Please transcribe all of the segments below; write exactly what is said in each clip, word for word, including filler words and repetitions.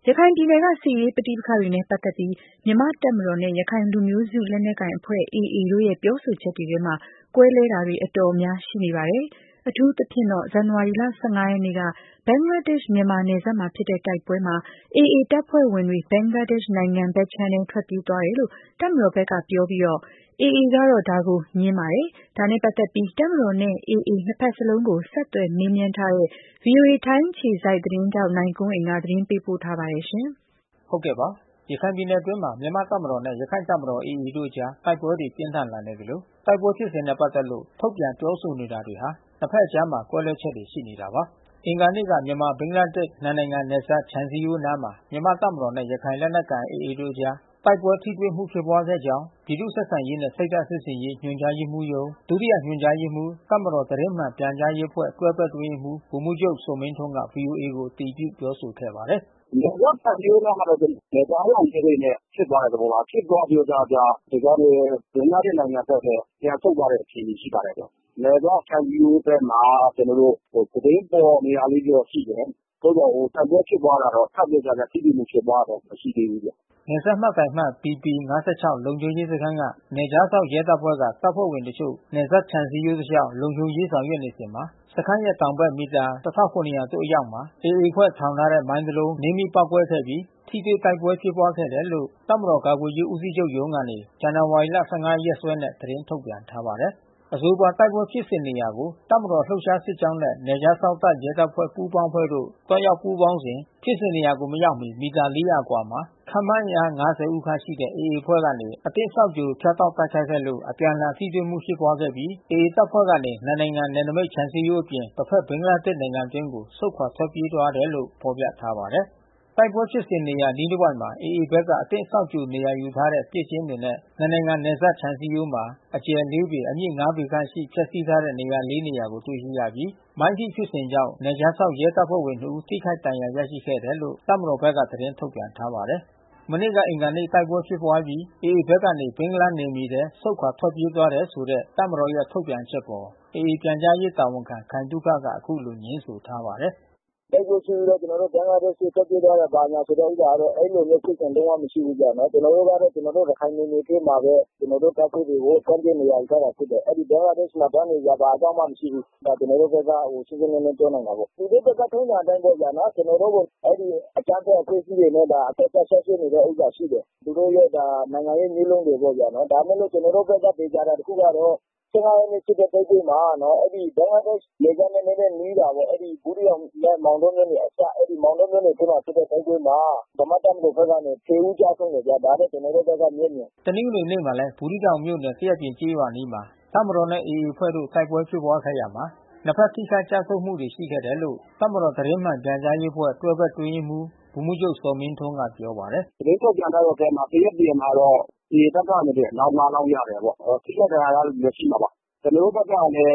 ခိုင်ပြည်နယ်က စစ်ရေးပဋိပက္ခတွေနဲ့ပတ်သက်ပြီး မြန်မာ့တပ်မတော်နဲ့ ရခိုင်လူမျိုးစုလက်နက်ကိုင်အဖွဲ့ အေအေ တို့ရဲ့ပြောဆိုချက်တွေထဲမှာ ကွဲလွဲတာတွေ အတော်များရှိနေပါတယ်။ အထူးသဖြင့်တော့ ဇန်နဝါရီလ ၁၅ ရက်နေ့က ဘင်္ဂလားဒေ့ရှ်-မြန်မာနယ်စပ်မှာဖြစ်တဲ့တိုက်ပွဲမှာ အေအေ တပ်ဖွဲ့ဝင်တွေ ဘင်္ဂလားဒေ့ရှ်နိုင်ငံဘက်ခြမ်းထဲ ထွက်ပြေးသွားတယ်လို့ တပ်မတော်ဘက်ကပြောပြီး အေအေ ကတော့ ဒါကို ငြင်းပါတယ်။ ဒါနဲ့ပတ်သက်ပြီး တပ်မတော်နဲ့ အေအေ နှစ်ဖက်စလုံးကို ဆက်သွယ်မေးမြန်းထားတဲ့ ဗွီအိုအေ ထိုင်းအခြေစိုက်သတင်းထောက် နိုင်ကွန်းအိန်ကနေ သတင်းပေးပို့ထားပါတယ်။ဟုတ်ကဲ့ပါ။ ရခိုင်ပြည်နယ်အတွင်းမှာ မြန်မာ့တပ်မတော်နဲ့ ရခိုင့်တပ်မတော် အေအေ တို့အကြား တိုက်ပွဲတွေပြင်းထန်လာနေသလို တိုက်ပွဲဖြစ်စဉ်နဲ့ပတ်သက်လို့ ထုတ်ပြန်ပြောဆိုနေတာတွေဟာ နှစ်ဖက်အကြားကွဲလွဲချက်တွေရှိနေတာပါ။ အင်္ဂါနေ့က မြန်မာ-ဘင်္ဂလားဒေ့ရှ် နှစ်နိုင်ငံနယ်စပ် ခြံစည်းရိုးနားမှာ မြန်မာ့တပ်မတော်နဲ့ ရခိုင်လက်နက်ကိုင် အေအေ တို့အကြား တိုက်ပွဲထိတွေ့မှုဖြစ်ပွားခဲ့ကြောင်း ပြည်သူ့ဆက်ဆံရေးနှင့် စိတ်ဓါတ်စစ်ဆင်ရေး ညွှန်ကြားရေးမှူးရုံး ဒုတိယညွှန်ကြားရေးမှူး တပ်မတော်သတင်းမှန်ပြန်ကြားရေးအဖွဲ့ တွဲဘက်အတွင်းရေးမှူး ဗိုလ်မှူးချုပ်ဇော်မင်းထွန်းက ဗွီအိုအေကို အတည်ပြုပြောဆိုခဲ့ပါတယ်။ "နယ်စပ်ခြံစည်းရိုးနားမှာတော့ နယ်ခြားစောင့်ဂိတ်တွေနဲ့ဖြစ်သွားတဲ့သဘောပါ။ ဖြစ်သွားပြီးတော့ကျ ဒီကနေဘင်္ဂလားဒေ့ရှ်နိုင်ငံဘက်ကိုပြန်ဆုတ်သွားတဲ့အခြေအနေရှိပါတယ်။ နယ်စပ်ခြံစည်းရိုးဘက်မှာ ကျွန်တော်တို့သတင်းပေါ်နေတာလေးတွေတော့ရှိတယ်။ သို့သော်တိုက်ပွဲဖြစ်ပွားတာတော့ ခပ်ပြင်းပြင်းထိတွေ့မှုဖြစ်ပွားတာတော့မရှိသေးဘူးဗျ။ " နယ်စပ်မှတ်တိုင်အမှတ် ဘီပီ ၅၆ လုံခြုံရေးစခန်းက နယ်ခြားစောင့်ရဲတပ်ဖွဲ့က တပ်ဖွဲ့ဝင်တချို့ နယ်စပ်ခြံစည်းရိုးတလျှောက် လုံခြုံရေးဆောင်ရွက်နေစဉ် စခန်းရဲ့တောင်ဘက် မီတာ ၁၇၀၀ သို့အရောက်မှာ အေအေ အဖွဲ့ထောင်ထားတဲ့မိုင်းတစ်လုံး နင်းမိပေါက်ကွဲခဲ့ပြီး ထိတွေ့တိုက်ပွဲဖြစ်ပွားခဲ့တယ်လို့ တပ်မတော်ကာကွယ်ရေးဦးစီးချုပ်ရုံးကနေ ဇန်နဝါရီလ ၁၅ ရက်စွဲနဲ့ သတင်းထုတ်ပြန်ထားပါတယ်။ အဆိုပါတိုက်ပွဲဖြစ်စဉ်နေရာကို တပ်မတော်လှုပ်ရှားစစ်ကြောင်းနဲ့ နယ်ခြားစောင့်တပ်ရဲတပ်ဖွဲ့ပူးပေါင်းအဖွဲ့တို့ သွားရောက်ပူးပေါင်းစဉ် ဖြစ်စဉ်နေရာကိုမရောက်မီ မီတာ ၄၀၀ အကွာမှာ ခန့်မှန်းအင်အား ၅၀ ဦးခန့်ရှိတဲ့ အေအေ အဖွဲ့ကနေ အသင့်စောင့်ကြိုဖြတ်တောက်တိုက်ခိုက်ခဲ့လို့ အပြန်အလှန်ထိတွေ့မှုဖြစ်ပွားခဲ့ပြီး အေအေ တပ်ဖွဲ့ကနေ နှစ်နိုင်ငံနယ်နိမိတ်ခြံစည်းရိုးအပြင် တဘက်ဘင်္ဂလားဒေ့ရှ်နိုင်ငံအတွင်းကို ဆုတ်ခွာထွက်ပြေးသွားတယ်လို့ ဖော်ပြထားပါတယ်။ တိုက်ပွဲဖြစ်စဉ်နေရာအနီးတဝိုက်မှာ အေအေ ဘက်က အသင့်စောင့်ကြိုနေရာယူထားတဲ့ ပစ်ကျင်းတွေနဲ့ နှစ်နိုင်ငံနယ်စပ်ခြံစည်းရိုးမှာ အကျယ် ၄ ပေ အမြင့် ၅ ပေခန့်ရှိ ဖျက်ဆီးထားတဲ့နေရာ လေး နေရာကိုတွေ့ရှိရပြီး မိုင်းထိဖြစ်စဉ်ကြောင့် နယ်ခြားစောင့်ရဲတပ်ဖွဲ့ဝင် နှစ် ဦး ထိခိုက်ဒဏ်ရာရရှိခဲ့တယ်လို့ တပ်မတော်ဘက်က သတင်းထုတ်ပြန်ထားပါတယ်။ မနေ့ကအင်္ဂါနေ့တိုက်ပွဲဖြစ်ပွားအပြီး အေအေ ဘက်ကနေ ဘင်္ဂလားနယ်မြေထဲ ဆုတ်ခွာထွက်ပြေးသွားတယ်ဆိုတဲ့ တပ်မတော်ရဲ့ထုတ်ပြန်ချက်အပေါ် အေအေ ပြန်ကြားရေးတာဝန်ခံခိုင်သုခက အခုလိုငြင်းဆိုထားပါတယ်။ "တိုက်ပွဲဖြစ်ပြီးတော့ကျွန်တော်တို့ဘင်္ဂလားဒေ့ရှ်ကိုထွက်ပြေးသွားတယ်ဘာညာဆိုတဲ့ဥစ္စာကတော့ အဲဒီလိုမျိုးဖြစ်စဉ်လုံးဝမရှိဘူးဗျနော်။ ကျွန်တော်တို့ကတော့ကျွန်တော်တို့ရခိုင်နယ်မြေအတွင်းမှာပဲ ကျွန်တော်တို့တပ်ဖွဲ့တွေကိုတပ်ဖြန့်နေရာယူထားတာဖြစ်တယ်။ အဲဒီဘင်္ဂလားဒေ့ရှ်မှာသွားနေစရာဘာအကြောင်းမှမရှိဘူး။ ဒါကျွန်တော်တို့ဘက်ကရှင်းရှင်းလင်းလင်းပြောနိုင်တာပေါ့။ သူတို့ဘက်ကထုံးစံအတိုင်းပေါ့ဗျာနော်။ ကျွန်တော်တို့ကိုအဲဒီအကြမ်းဖက်အဖွဲ့အစည်းတွေနဲ့အဆက်ဆက်စွဲနေတဲ့ဥစ္စာရှိတယ်။ သူတို့ရဲ့နိုင်ငံရေးနည်းလမ်းတွေပေါ့ဗျာနော်။ ဒါပေမဲ့လို့ကျွန်တော်တို့ဘက်ကသေချာတာတခုကတော့ ၁၅ ရက်နေ့ဖြစ်တဲ့တိုက်ပွဲမှာနော် အဲဒီဘင်္ဂလားဒေ့ရှ်နယ်စပ်နဲ့နည်းနည်းနီးတာပေါ့။ အဲဒီဘူးသီးတောင်နဲ့မောင်တောမြို့နယ်အစပ် အဲဒီမောင်တောမြို့နယ်အတွင်းမှာဖြစ်တဲ့တိုက်ပွဲမှာ ဗမာ့တပ်မတော်ဘက်ကနေ ၁၀ ဦးကျဆုံးတယ်ဗျာ။ ဒါတော့ကျွန်တော်တို့ဘက်ကမျက်မြင် " တနင်္ဂနွေနေ့မှာလည်း ဘူးသီးတောင်မြို့နယ် သရက်ပြင်ကျေးရွာအနီးမှာ တပ်မတော်နဲ့ အေအေ အဖွဲ့တို့ တိုက်ပွဲဖြစ်ပွားခဲ့ရာမှာ နှစ်ဖက်ထိခိုက်ကျဆုံးမှုတွေရှိခဲ့တယ်လို့ တပ်မတော်သတင်းမှန်ပြန်ကြားရေးအဖွဲ့ တွဲဘက်အတွင်းရေးမှူး ဗိုလ်မှူးချုပ်ဇော်မင်းထွန်းကပြောပါတယ်။ "သတင်းထုတ်ပြန်ထားတဲ့အထဲမှာ သရက်ပြင်မှာတော့ အေအေ ဘက်ကနေအလောင်း ၅ လောင်းရတယ်ပေါ့။ ထိခိုက်ဒဏ်ရာရတဲ့သူလည်းရှိမှာပါ။ ကျွန်တော်တို့ဘက်ကလည်း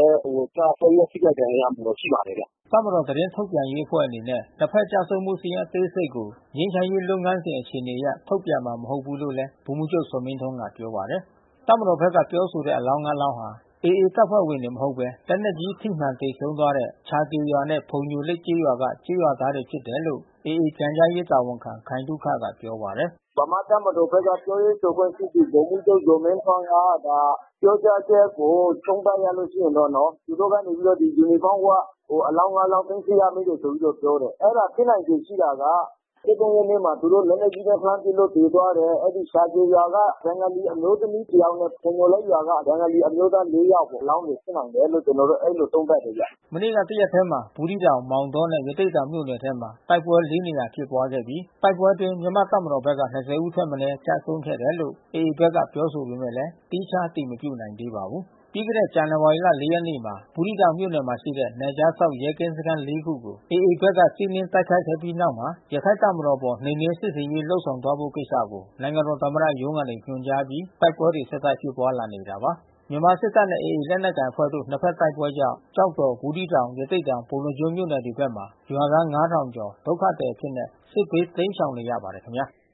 ကျဆုံးနဲ့ထိခိုက်ဒဏ်ရာရမှုတော့ရှိပါတယ်ဗျ။ " တပ်မတော်သတင်းထုတ်ပြန်ရေးအဖွဲ့အနေနဲ့ နှစ်ဖက်ကျဆုံးမှုစာရင်းအသေးစိတ်ကို ငြိမ်းချမ်းရေးလုပ်ငန်းစဉ်အခြေအနေအရ ထုတ်ပြန်မှာမဟုတ်ဘူးလို့လည်း ဗိုလ်မှူးချုပ်ဇော်မင်းထွန်းကပြောပါတယ်။ တပ်မတော်ဘက်ကပြောဆိုတဲ့အလောင်း ၅ လောင်းဟာ အေအေ တပ်ဖွဲ့ဝင်တွေမဟုတ်ဘဲ လက်နက်ကြီးထိမှန်သေဆုံးသွားတဲ့ ချာကေရွာနဲ့ ဖုန်ညိုလိတ်ကျေးရွာက ကျေးရွာသားတွေဖြစ်တယ်လို့ အေအေ ပြန်ကြားရေးတာဝန်ခံခိုင်သုခကပြောပါတယ်။ "ဗမာ့တပ်မတော်ဘက်ကပြောရေးဆိုခွင့်ရှိသူဗိုလ်မှူးချုပ်ဇော်မင်းထွန်းက ဒါပြောကြားချက်ကိုသုံးသပ်ရလို့ရှိရင်တော့နော် သူတို့ကနေပြီးတော့ယူနီဖေါင်းဝတ် အလောင်း ၅ လောင်းသိမ်းဆည်းရမိတယ်ဆိုပြီးတော့ပြောတယ်။ အဲတာဖြစ်နိုင်ခြေရှိတာက ၁၃ ရက်နေ့မှာသူတို့လက်နက်ကြီးနဲ့လှမ်းပစ်လို့သေသွားတဲ့ အဲဒီချာကေရွာက ဘင်္ဂလီအမျိုးသမီးတယောက်နဲ့ ဖုန်ညိုလိတ်ရွာက ဘင်္ဂလီအမျိုးသား လေး ယောက်အလောင်းတွေဖြစ်နိုင်တယ်လို့ ကျွန်တော်တို့အဲဒီလိုသုံးသပ်တယ်ဗျ။ " မနေ့ကတရက်ထဲမှာ ဘူးသီးတောင် မောင်တောနဲ့ ရသေ့တောင်မြို့နယ်ထဲမှာ တိုက်ပွဲ လေး နေရာဖြစ်ပွားခဲ့ပြီး တိုက်ပွဲအတွင်း မြန်မာ့တပ်မတော်ဘက်က ၂၀ ဦးထက်မနည်းကျဆုံးခဲ့တယ်လို့ အေအေ ဘက်ကပြောဆိုပေမဲ့ သီးခြားအတည်မပြုနိုင်သေးပါဘူး။ ပြီးခဲ့တဲ့ဇန်နဝါရီလ ၄ ရက်နေ့မှာ ဘူးသီးတောင်မြို့နယ်မှာရှိတဲ့ နယ်ခြားစောင့်ရဲကင်းစခန်း လေး ခုကို အေအေ ဘက်က စီးနင်းတိုက်ခိုက်ခဲ့ပြီးနောက်မှာ ရခိုင့်တပ်မတော်အပေါ် နှိမ်နင်းစစ်ဆင်ရေးလုပ်ဆောင်သွားဖို့ကိစ္စကို နိုင်ငံတော်သမ္မတရုံးကနေညွှန်ကြားအပြီး တိုက်ပွဲတွေဆက်တိုက်ဖြစ်ပွားလာနေတာပါ။ မြန်မာစစ်တပ်နဲ့ အေအေ လက်နက်ကိုင်အဖွဲ့တို့ နှစ်ဖက်တိုက်ပွဲကြောင့် ကျောက်တော် ဘူးသီးတောင် ရသေ့တောင် ပုဏ္ဏားကျွန်းမြို့နယ်တွေဘက်မှာ ရွာသား ၅,၀၀၀ ကျော် ဒုက္ခသည်အဖြစ် စစ်ဘေးတိမ်းရှောင်နေရပါတယ်ခင်ဗျာ။